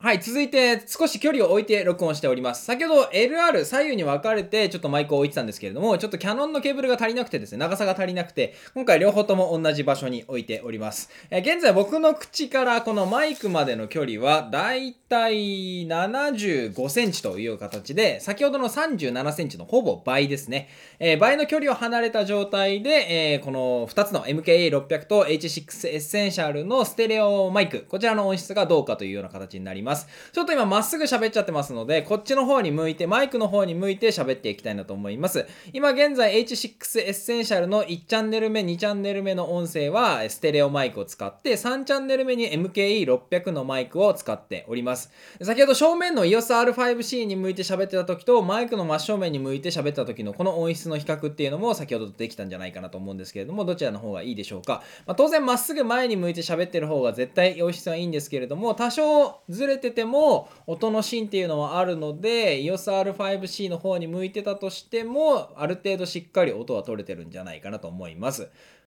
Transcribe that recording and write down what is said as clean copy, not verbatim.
はい、続いて少し距離を置いて録音しております。先ほど LR 左右に分かれてちょっとマイクを置いてたんですけれども、ちょっとキャノンのケーブルが足りなくてですね、長さが足りなくて、今回両方とも同じ場所に置いております。現在僕の口からこのマイクまでの距離はだいたい75センチという形で、先ほどの37センチのほぼ倍ですね。倍の距離を離れた状態で、この2つの MKE600 と H6 エッセンシャルのステレオマイク、こちらの音質がどうかというような形になります。ちょっと今まっすぐ喋っちゃってますので、こっちの方に向いて、マイクの方に向いて喋っていきたいなと思います。今現在 H6 エッセンシャルの1チャンネル目、2チャンネル目の音声はステレオマイクを使って、3チャンネル目に MKE600 のマイクを使っております。先ほど正面の EOS R5C に向いて喋ってた時と、マイクの真正面に向いて喋ってた時のこの音質の比較っていうのも先ほどとできたんじゃないかなと思うんですけれども、どちらの方がいいでしょうか。当然まっすぐ前に向いて喋ってる方が絶対音質はいいんですけれども、多少ずれてても音の芯っていうのはあるので、 EOS R5C の方に向いてたとしてもある程度しっかり音は取れてるんじゃないかなと思います。